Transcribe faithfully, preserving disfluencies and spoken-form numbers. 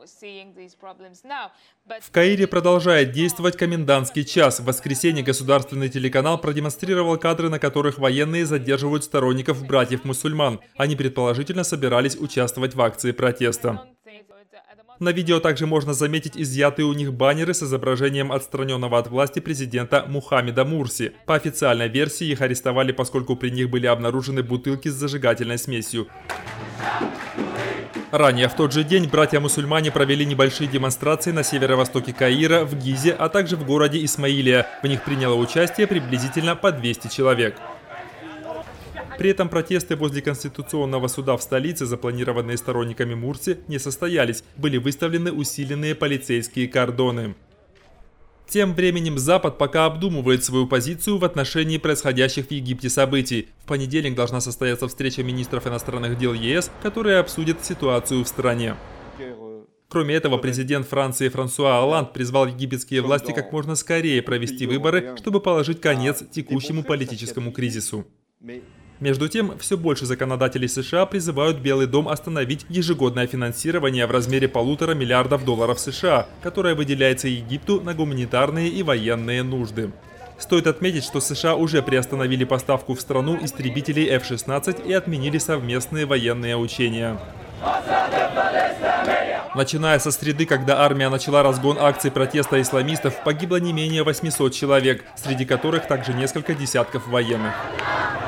В Каире продолжает действовать комендантский час. В воскресенье государственный телеканал продемонстрировал кадры, на которых военные задерживают сторонников братьев-мусульман. Они предположительно собирались участвовать в акции протеста. На видео также можно заметить изъятые у них баннеры с изображением отстраненного от власти президента Мухаммеда Мурси. По официальной версии их арестовали, поскольку при них были обнаружены бутылки с зажигательной смесью. Ранее в тот же день братья-мусульмане провели небольшие демонстрации на северо-востоке Каира, в Гизе, а также в городе Исмаилия. В них приняло участие приблизительно по двести человек. При этом протесты возле Конституционного суда в столице, запланированные сторонниками Мурси, не состоялись. Были выставлены усиленные полицейские кордоны. Тем временем Запад пока обдумывает свою позицию в отношении происходящих в Египте событий. В понедельник должна состояться встреча министров иностранных дел ЕС, которые обсудят ситуацию в стране. Кроме этого, президент Франции Франсуа Олланд призвал египетские власти как можно скорее провести выборы, чтобы положить конец текущему политическому кризису. Между тем, все больше законодателей США призывают Белый дом остановить ежегодное финансирование в размере полутора миллиардов долларов США, которое выделяется Египту на гуманитарные и военные нужды. Стоит отметить, что США уже приостановили поставку в страну истребителей эф шестнадцать и отменили совместные военные учения. Начиная со среды, когда армия начала разгон акций протеста исламистов, погибло не менее восьмисот человек, среди которых также несколько десятков военных.